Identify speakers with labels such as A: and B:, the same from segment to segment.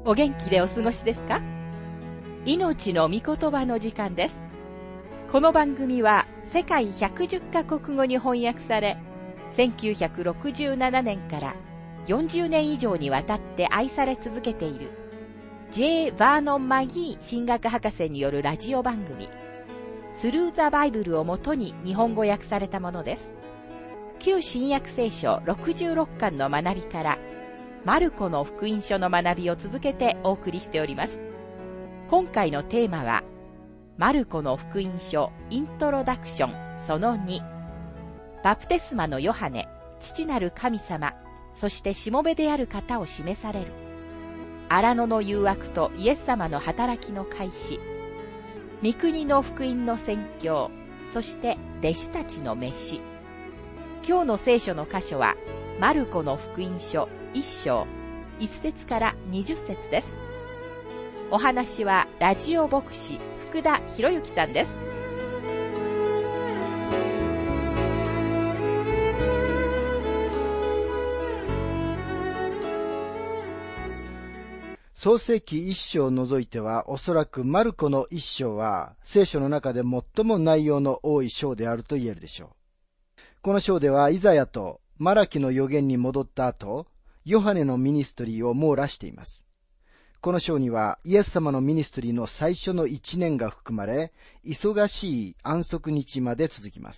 A: お元気でお過ごしですか？命の御言葉の時間です。この番組は世界110カ国語に翻訳され、1967年から40年以上にわたって愛され続けている J. バーノン・マギー神学博士によるラジオ番組スルー・ザ・バイブルをもとに日本語訳されたものです。旧新約聖書66巻の学びからマルコの福音書の学びを続けてお送りしております。今回のテーマはマルコの福音書イントロダクションその2、バプテスマのヨハネ、父なる神様、そしてしもべである方を示される、荒野の誘惑とイエス様の働きの開始、御国の福音の宣教、そして弟子たちの召し。今日の聖書の箇所はマルコの福音書1章1節から20節です。お話はラジオ牧師福田博之さんです。
B: 創世記1章を除いては、おそらくマルコの1章は聖書の中で最も内容の多い章であると言えるでしょう。この章ではイザヤとマラキの預言に戻った後、ヨハネのミニストリーを網羅しています。この章にはイエス様のミニストリーの最初の1年が含まれ、忙しい安息日まで続きます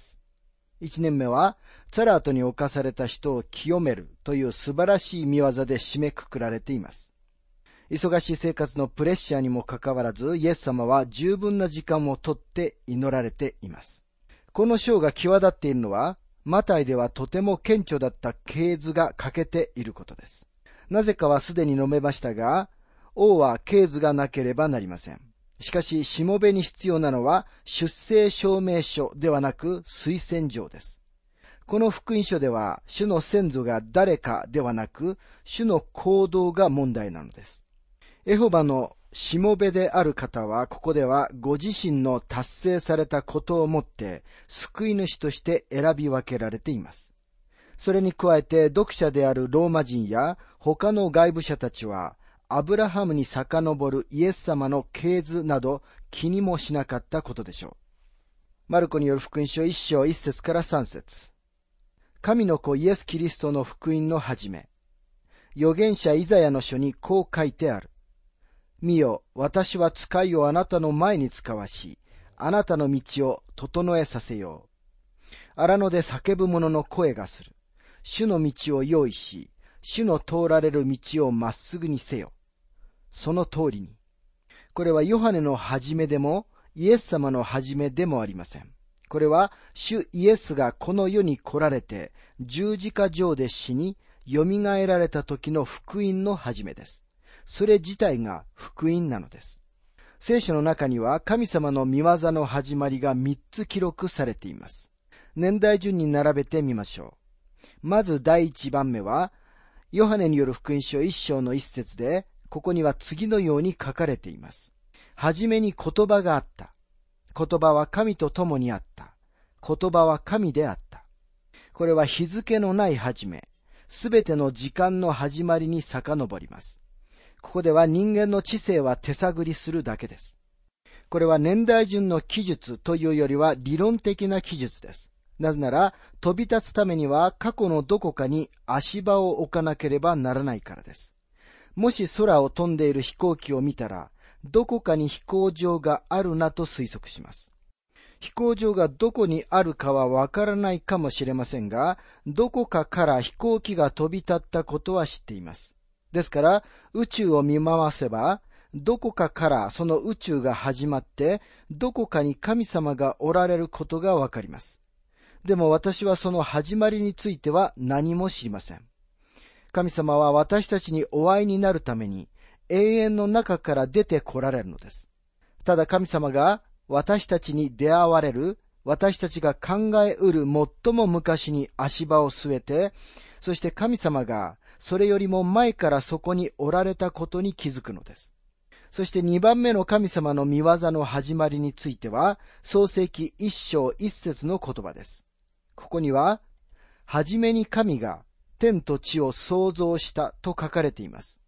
B: 。1年目はツァラートに侵された人を清めるという素晴らしい見業で締めくくられています。忙しい生活のプレッシャーにもかかわらず、イエス様は十分な時間をとって祈られています。この章が際立っているのは、マタイではとても顕著だった系図が欠けていることです。なぜかはすでに述べましたが、王は系図がなければなりません。しかし、しもべに必要なのは出生証明書ではなく推薦状です。この福音書では、主の先祖が誰かではなく、主の行動が問題なのです。エホバのしもべである方は、ここではご自身の達成されたことをもって救い主として選び分けられています。それに加えて読者であるローマ人や他の外部者たちは、アブラハムに遡るイエス様の系図など気にもしなかったことでしょう。マルコによる福音書1章1節から3節。神の子イエス・キリストの福音の始め。預言者イザヤの書にこう書いてある。見よ、私は使いをあなたの前に使わし、あなたの道を整えさせよう。荒野で叫ぶ者の声がする。主の道を用意し、主の通られる道をまっすぐにせよ。その通りに。これはヨハネの始めでも、イエス様の始めでもありません。これは、主イエスがこの世に来られて、十字架上で死に、蘇られた時の福音の始めです。それ自体が福音なのです。聖書の中には神様の御業の始まりが3つ記録されています。年代順に並べてみましょう。まず第1番目は、ヨハネによる福音書1章の1節で、ここには次のように書かれています。はじめに言葉があった。言葉は神と共にあった。言葉は神であった。これは日付のない始め、すべての時間の始まりに遡ります。ここでは人間の知性は手探りするだけです。これは年代順の記述というよりは理論的な記述です。なぜなら、飛び立つためには過去のどこかに足場を置かなければならないからです。もし空を飛んでいる飛行機を見たら、どこかに飛行場があるなと推測します。飛行場がどこにあるかはわからないかもしれませんが、どこかから飛行機が飛び立ったことは知っています。ですから、宇宙を見回せば、どこかからその宇宙が始まって、どこかに神様がおられることがわかります。でも私はその始まりについては何も知りません。神様は私たちにお会いになるために、永遠の中から出て来られるのです。ただ神様が私たちに出会われる、私たちが考えうる最も昔に足場を据えて、そして神様がそれよりも前からそこにおられたことに気づくのです。そして2番目の神様の御業の始まりについては、創世記1章1節の言葉です。ここには、はじめに神が天と地を創造したと書かれています。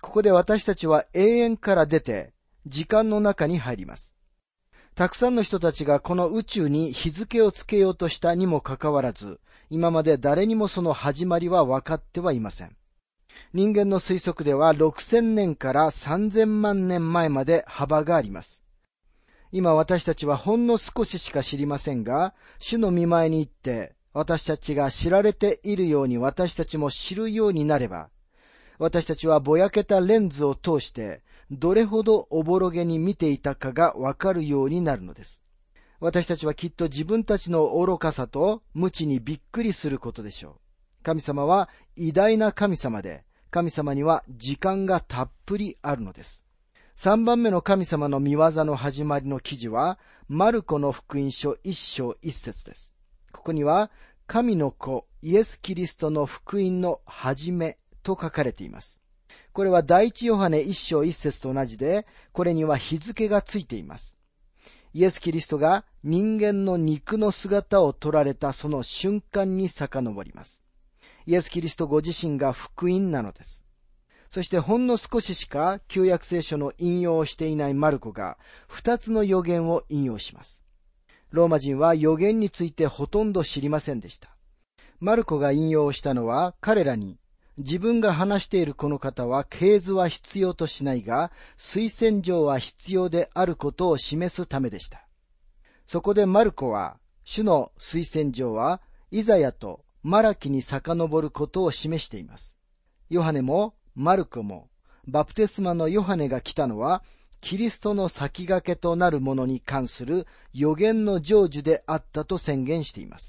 B: ここで私たちは永遠から出て、時間の中に入ります。たくさんの人たちがこの宇宙に日付をつけようとしたにもかかわらず、今まで誰にもその始まりは分かってはいません。人間の推測では6000年から3000万年前まで幅があります。今私たちはほんの少ししか知りませんが、主の御前に行って、私たちが知られているように私たちも知るようになれば、私たちはぼやけたレンズを通して、どれほどおぼろげに見ていたかがわかるようになるのです。私たちはきっと自分たちの愚かさと無知にびっくりすることでしょう。神様は偉大な神様で、神様には時間がたっぷりあるのです。3番目の神様の御業の始まりの記事は、マルコの福音書1章1節です。ここには、神の子イエス・キリストの福音の始めと書かれています。これは第一ヨハネ1章1節と同じで、これには日付がついています。イエス・キリストが人間の肉の姿を取られたその瞬間に遡ります。イエス・キリストご自身が福音なのです。そしてほんの少ししか旧約聖書の引用をしていないマルコが2つの預言を引用します。ローマ人は預言についてほとんど知りませんでした。マルコが引用したのは彼らに、自分が話しているこの方は系図は必要としないが、推薦状は必要であることを示すためでした。そこでマルコは、主の推薦状はイザヤとマラキに遡ることを示しています。ヨハネもマルコもバプテスマのヨハネが来たのは、キリストの先駆けとなるものに関する預言の成就であったと宣言しています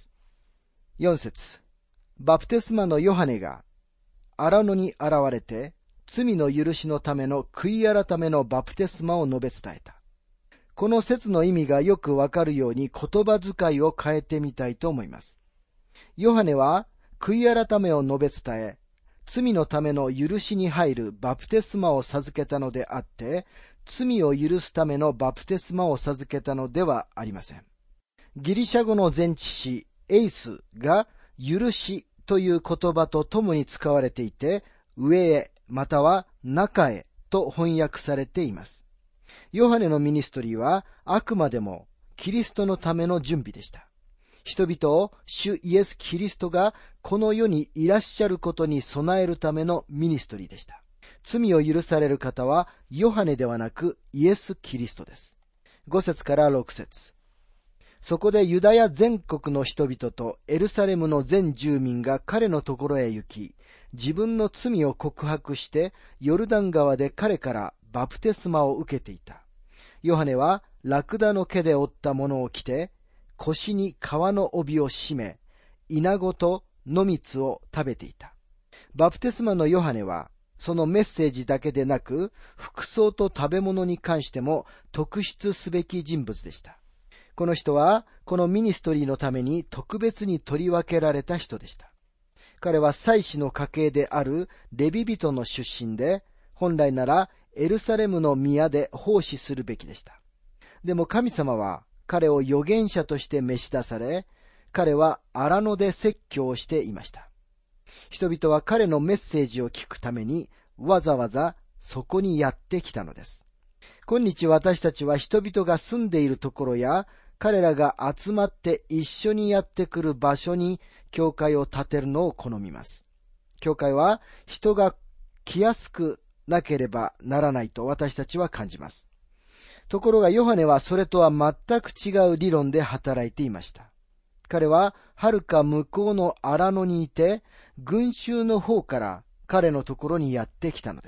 B: 。4節、バプテスマのヨハネが荒野に現れて、罪の許しのための悔い改めのバプテスマを述べ伝えた。この説の意味がよくわかるように言葉遣いを変えてみたいと思います。ヨハネは悔い改めを述べ伝え、罪のための許しに入るバプテスマを授けたのであって、罪を許すためのバプテスマを授けたのではありません。ギリシャ語の前置詞エイスが許しという言葉とともに使われていて、上へまたは中へと翻訳されています。ヨハネのミニストリーはあくまでもキリストのための準備でした。人々を主イエス・キリストがこの世にいらっしゃることに備えるためのミニストリーでした。罪を許される方はヨハネではなくイエス・キリストです。5節から6節。そこでユダヤ全国の人々とエルサレムの全住民が彼のところへ行き、自分の罪を告白してヨルダン川で彼からバプテスマを受けていた。ヨハネはラクダの毛で織ったものを着て、腰に革の帯を締め、イナゴと野蜜を食べていた。バプテスマのヨハネは、そのメッセージだけでなく、服装と食べ物に関しても特筆すべき人物でした。この人は、このミニストリーのために特別に取り分けられた人でした。彼は祭司の家系であるレビ人の出身で、本来ならエルサレムの宮で奉仕するべきでした。でも神様は彼を預言者として召し出され、彼は荒野で説教をしていました。人々は彼のメッセージを聞くためにわざわざそこにやってきたのです。今日私たちは人々が住んでいるところや彼らが集まって一緒にやってくる場所に教会を建てるのを好みます。教会は人が来やすくなければならないと私たちは感じます。ところがヨハネはそれとは全く違う理論で働いていました。彼は遥か向こうの荒野にいて、群衆の方から彼のところにやってきたのです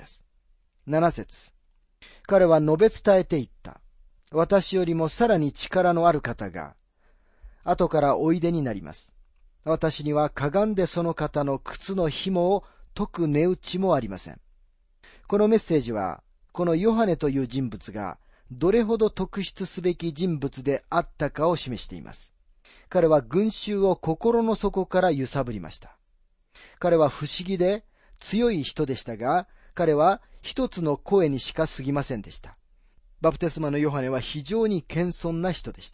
B: 。7節。彼は述べ伝えていった。私よりもさらに力のある方が後からおいでになります。私にはかがんでその方の靴の紐を解く値打ちもありません。このメッセージは、このヨハネという人物がどれほど特筆すべき人物であったかを示しています。彼は群衆を心の底から揺さぶりました。彼は不思議で強い人でしたが、彼は一つの声にしか過ぎませんでした。バプテスマのヨハネは非常に謙遜な人でした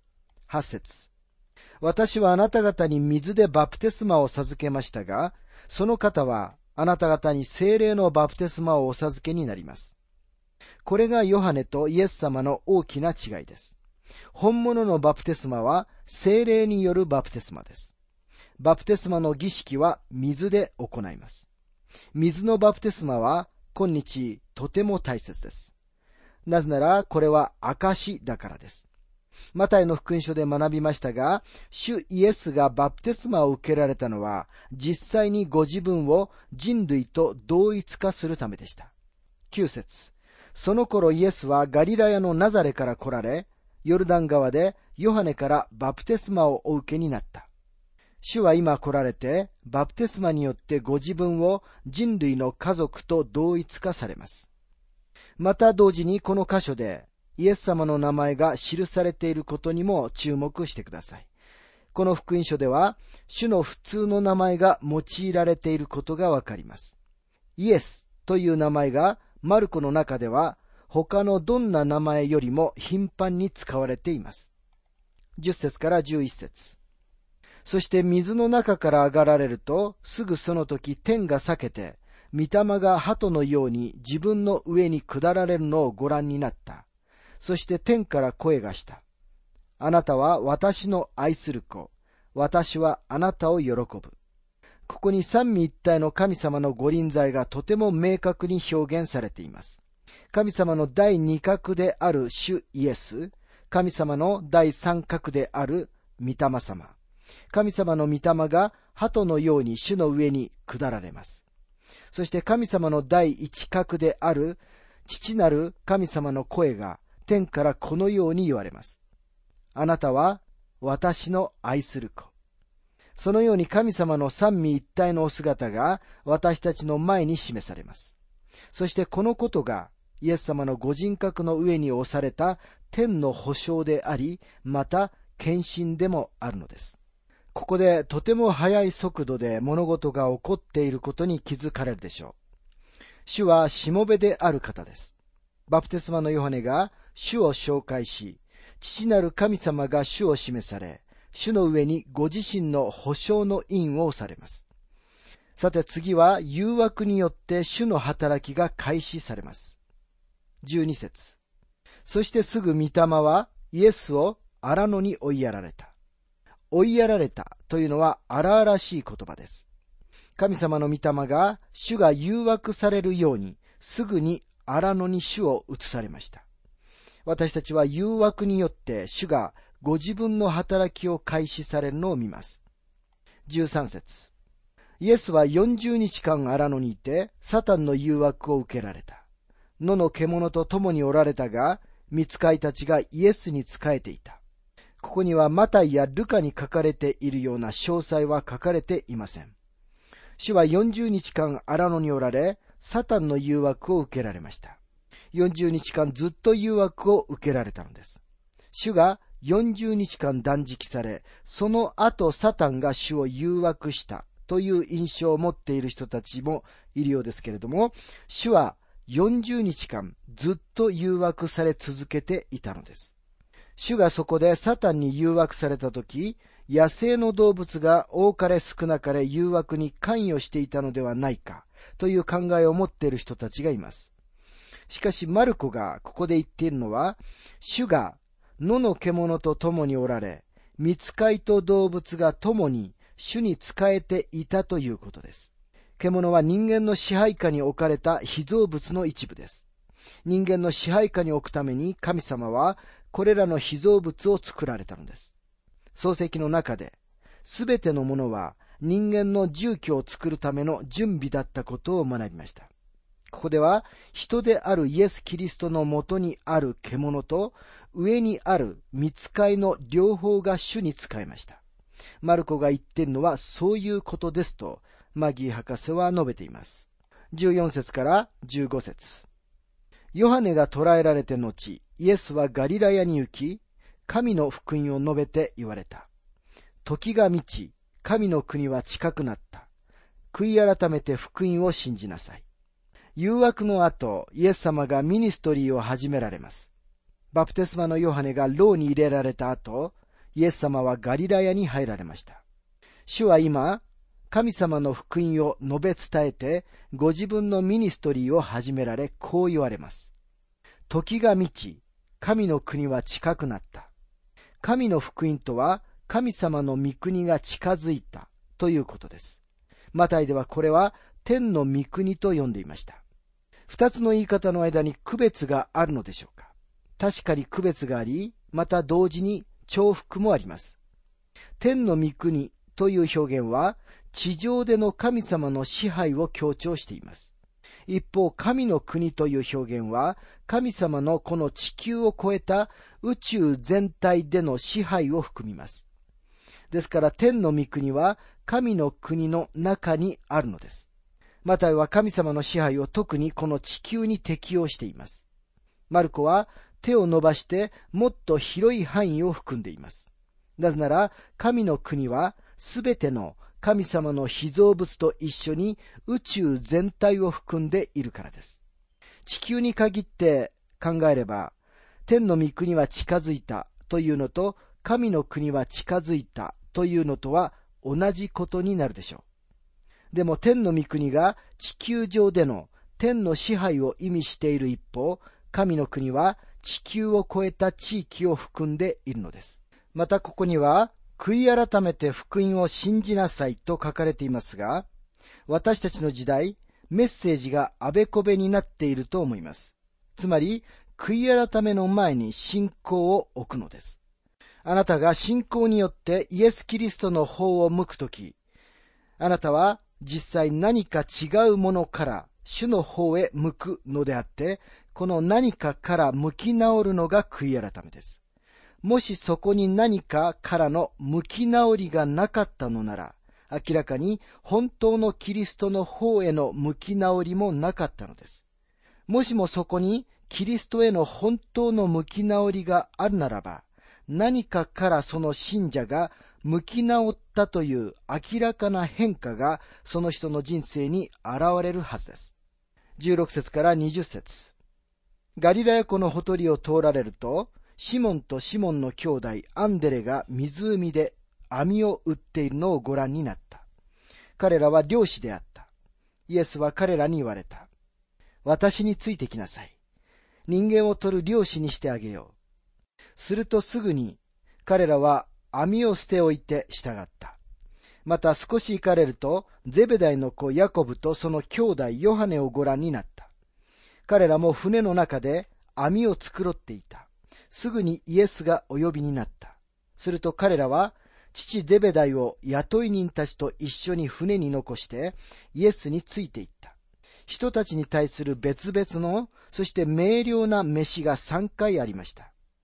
B: 。8節。私はあなた方に水でバプテスマを授けましたが、その方はあなた方に聖霊のバプテスマをお授けになります。これがヨハネとイエス様の大きな違いです。本物のバプテスマは聖霊によるバプテスマです。バプテスマの儀式は水で行います。水のバプテスマは今日とても大切です。なぜならこれは証だからです。マタイの福音書で学びましたが、主イエスがバプテスマを受けられたのは、実際にご自分を人類と同一化するためでした。9節。その頃イエスはガリラヤのナザレから来られ、ヨルダン川でヨハネからバプテスマをお受けになった。主は今来られて、バプテスマによってご自分を人類の家族と同一化されます。また同時にこの箇所で、イエス様の名前が記されていることにも注目してください。この福音書では、主の普通の名前が用いられていることがわかります。イエスという名前がマルコの中では、他のどんな名前よりも頻繁に使われています。10節から11節。そして水の中から上がられると、すぐその時天が裂けて、御霊が鳩のように自分の上に下られるのをご覧になった。そして天から声がした。あなたは私の愛する子。私はあなたを喜ぶ。ここに三位一体の神様の御臨在がとても明確に表現されています。神様の第二角である主イエス、神様の第三角である御霊様。神様の御霊が鳩のように主の上に下られます。そして神様の第一角である父なる神様の声が天からこのように言われます。あなたは私の愛する子。そのように神様の三位一体のお姿が私たちの前に示されます。そしてこのことがイエス様のご人格の上に押された天の保証であり、また献身でもあるのです。ここでとても速い速度で物事が起こっていることに気づかれるでしょう。主はしもべである方です。バプテスマのヨハネが主を紹介し、父なる神様が主を示され、主の上にご自身の保証の印を押されます。さて次は誘惑によって主の働きが開始されます。12節。そしてすぐ御霊はイエスを荒野に追いやられた。追いやられたというのは荒々しい言葉です。神様の御霊が主が誘惑されるようにすぐに荒野に主を移されました。私たちは誘惑によって主がご自分の働きを開始されるのを見ます。13節。イエスは40日間荒野にいてサタンの誘惑を受けられた。野の獣と共におられたが、御使いたちがイエスに仕えていた。ここにはマタイやルカに書かれているような詳細は書かれていません。主は40日間荒野におられ、サタンの誘惑を受けられました。40日間ずっと誘惑を受けられたのです。主が40日間断食され、その後サタンが主を誘惑したという印象を持っている人たちもいるようですけれども、主は40日間ずっと誘惑され続けていたのです。主がそこでサタンに誘惑されたとき、野生の動物が多かれ少なかれ誘惑に関与していたのではないかという考えを持っている人たちがいます。しかしマルコがここで言っているのは、主が野の獣と共におられ、御使いと動物が共に主に仕えていたということです。獣は人間の支配下に置かれた被造物の一部です。人間の支配下に置くために神様はこれらの被造物を作られたのです。創世記の中で、すべてのものは人間の住居を作るための準備だったことを学びました。ここでは、人であるイエス・キリストのもとにある獣と、上にある御使いの両方が主に仕えました。マルコが言っているのはそういうことですと、マギー博士は述べています。14節から15節。ヨハネが捕らえられて後、イエスはガリラヤに行き、神の福音を述べて言われた。時が満ち、神の国は近くなった。悔い改めて福音を信じなさい。誘惑の後、イエス様がミニストリーを始められます。バプテスマのヨハネが牢に入れられた後、イエス様はガリラヤに入られました。主は今、 神様の福音を述べ伝えて、ご自分のミニストリーを始められ、こう言われます。時が満ち、神の国は近くなった。神の福音とは、神様の御国が近づいたということです。マタイではこれは天の御国と呼んでいました。二つの言い方の間に区別があるのでしょうか。確かに区別があり、また同時に重複もあります。天の御国という表現は、地上での神様の支配を強調しています。一方、神の国という表現は、神様のこの地球を超えた宇宙全体での支配を含みます。ですから、天の御国は神の国の中にあるのです。マタイは神様の支配を特にこの地球に適用しています。マルコは手を伸ばしてもっと広い範囲を含んでいます。なぜなら、神の国はすべての神様の被造物と一緒に宇宙全体を含んでいるからです。地球に限って考えれば、天の御国は近づいたというのと、神の国は近づいたというのとは同じことになるでしょう。でも天の御国が地球上での天の支配を意味している一方、神の国は地球を超えた地域を含んでいるのです。またここには、悔い改めて福音を信じなさいと書かれていますが、私たちの時代、メッセージがあべこべになっていると思います。つまり、悔い改めの前に信仰を置くのです。あなたが信仰によってイエス・キリストの方を向くとき、あなたは実際何か違うものから主の方へ向くのであって、この何かから向き直るのが悔い改めです。もしそこに何かからの向き直りがなかったのなら、明らかに本当のキリストの方への向き直りもなかったのです。もしもそこにキリストへの本当の向き直りがあるならば、何かからその信者が向き直ったという明らかな変化がその人の人生に現れるはずです。16節から20節。ガリラヤ湖のほとりを通られると、シモンとシモンの兄弟アンデレが湖で網を打っているのをご覧になった。彼らは漁師であった。イエスは彼らに言われた。私についてきなさい。人間を取る漁師にしてあげよう。するとすぐに彼らは網を捨ておいて従った。また少し行かれるとゼベダイの子ヤコブとその兄弟ヨハネをご覧になった。彼らも船の中で網を繕っていた。すぐにイエスがお呼びになった。すると彼らは父ゼベダイを雇い人たちと一緒に船に残してイエスについていった。人たちに対する別々の、そして明瞭な召しが3回ありました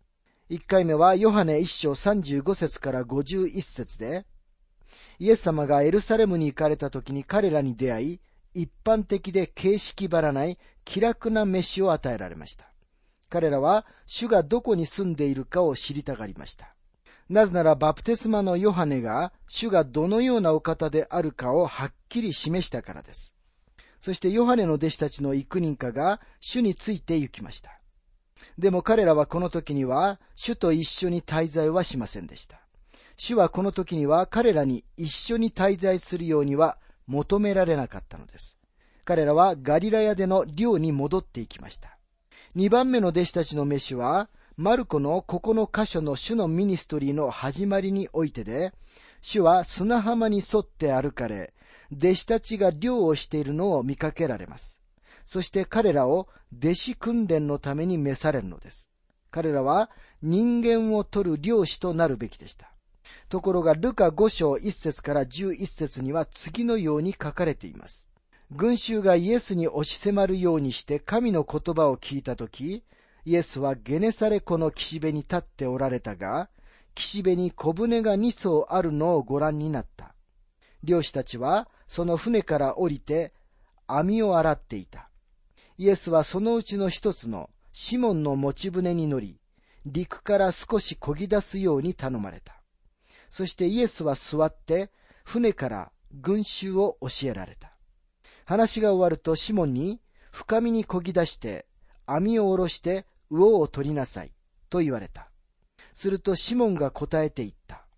B: 。1回目はヨハネ1章35節から51節で、イエス様がエルサレムに行かれた時に彼らに出会い、一般的で形式ばらない気楽な召しを与えられました。彼らは主がどこに住んでいるかを知りたがりました。なぜならバプテスマのヨハネが主がどのようなお方であるかをはっきり示したからです。そしてヨハネの弟子たちの幾人かが主について行きました。でも彼らはこの時には主と一緒に滞在はしませんでした。主はこの時には彼らに一緒に滞在するようには求められなかったのです。彼らはガリラヤでの漁に戻っていきました。2番目の弟子たちの召しは、マルコのここの箇所の主のミニストリーの始まりにおいてで、主は砂浜に沿って歩かれ、弟子たちが漁をしているのを見かけられます。そして彼らを弟子訓練のために召されるのです。彼らは人間を取る漁師となるべきでした。ところがルカ5章1節から11節には次のように書かれています。群衆がイエスに押し迫るようにして神の言葉を聞いたとき、イエスはゲネサレ湖の岸辺に立っておられたが、岸辺に小舟が2艘あるのをご覧になった。漁師たちはその船から降りて網を洗っていた。イエスはそのうちの一つのシモンの持ち船に乗り、陸から少し漕ぎ出すように頼まれた。そしてイエスは座って船から群衆を教えられた。話が終わるとシモンに深みに漕ぎ出して網を下ろして魚を取りなさいと言われた。するとシモンが答えて言った。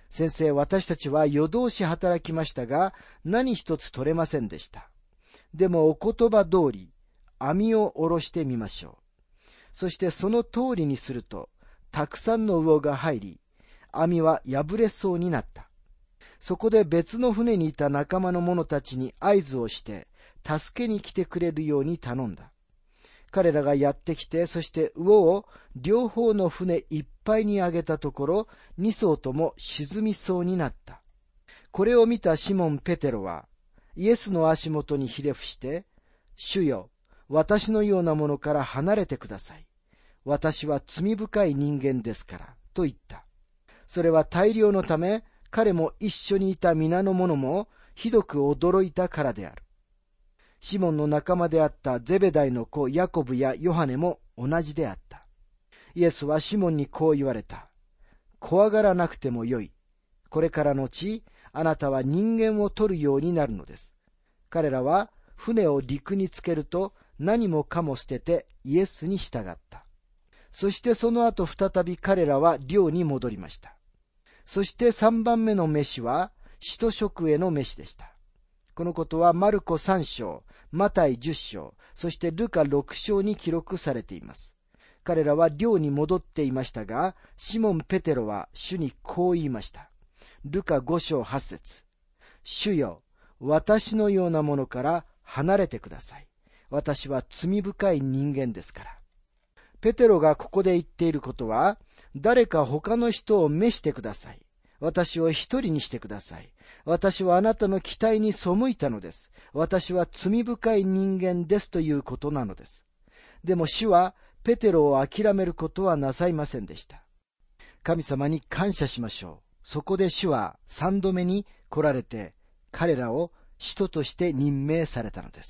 B: 先生、私たちは夜通し働きましたが、何一つ取れませんでした。でもお言葉通り、網を下ろしてみましょう。そしてその通りにすると、たくさんの魚が入り、網は破れそうになった。そこで別の船にいた仲間の者たちに合図をして、助けに来てくれるように頼んだ。彼らがやってきて、そして魚を両方の船いっぱいに上げたところ、2艘とも沈みそうになった。これを見たシモン・ペテロは、イエスの足元にひれ伏して、主よ、私のようなものから離れてください。私は罪深い人間ですから、と言った。それは大漁のため、彼も一緒にいた皆の者もひどく驚いたからである。シモンの仲間であったゼベダイの子ヤコブやヨハネも同じであった。イエスはシモンにこう言われた。怖がらなくてもよい。これからのち、あなたは人間を取るようになるのです。彼らは船を陸につけると何もかも捨ててイエスに従った。そしてその後再び彼らは寮に戻りました。そして3番目の飯は使徒職への飯でした。このことはマルコ3章、マタイ10章、そしてルカ6章に記録されています。彼らは寮に戻っていましたが、シモン・ペテロは主にこう言いました。ルカ5章8節。主よ、私のようなものから離れてください。私は罪深い人間ですから。ペテロがここで言っていることは、誰か他の人を召してください。私を一人にしてください。私はあなたの期待に背いたのです。私は罪深い人間ですということなのです。でも主はペテロを諦めることはなさいませんでした。神様に感謝しましょう。そこで主は3度目に来られて、彼らを使徒として任命されたのです。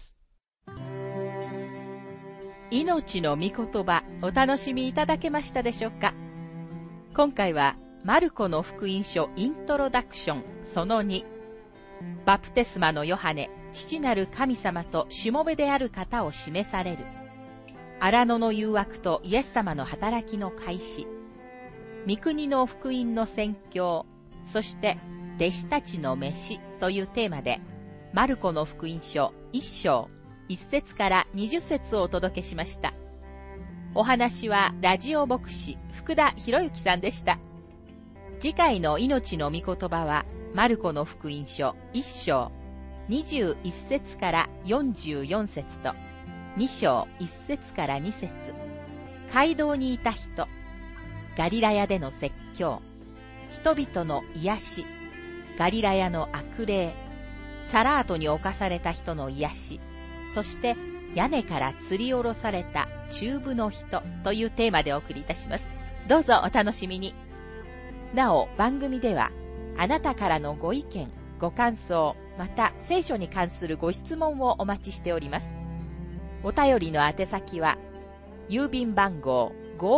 A: 命の御言葉、お楽しみいただけましたでしょうか。今回はマルコの福音書イントロダクションその2、バプテスマのヨハネ、父なる神様としもべである方を示される、荒野の誘惑とイエス様の働きの開始、御国の福音の宣教、そして弟子たちの飯というテーマで、マルコの福音書1章1節から20節をお届けしました。お話はラジオ牧師福田博之さんでした。次回の命の御言葉はマルコの福音書1章21節から44節と2章1節から2節、街道にいた人、ガリラヤでの説教、人々の癒し、ガリラヤの悪霊、サラートに侵された人の癒し、そして屋根から吊り下ろされた中部の人というテーマでお送りいたします。どうぞお楽しみに。なお、番組ではあなたからのご意見、ご感想、また聖書に関するご質問をお待ちしております。お便りの宛先は郵便番号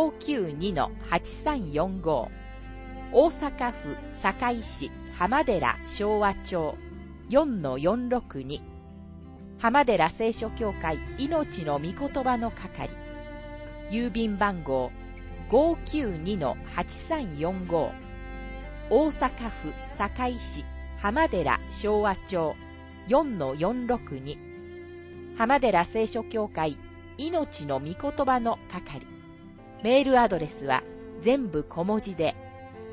A: 592-8345 大阪府堺市浜寺昭和町 4-462 浜寺聖書協会命の御言葉の係、郵便番号 592-8345 大阪府堺市浜寺昭和町 4-462 浜寺聖書協会命の御言葉の係。メールアドレスは全部小文字で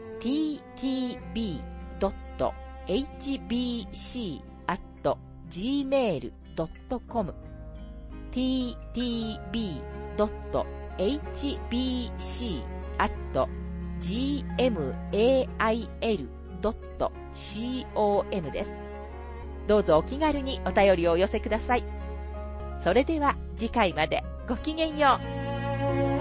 A: ttb.hbc@gmail.com ttb.hbc@gmail.com です。どうぞお気軽にお便りをお寄せください。それでは次回までごきげんよう。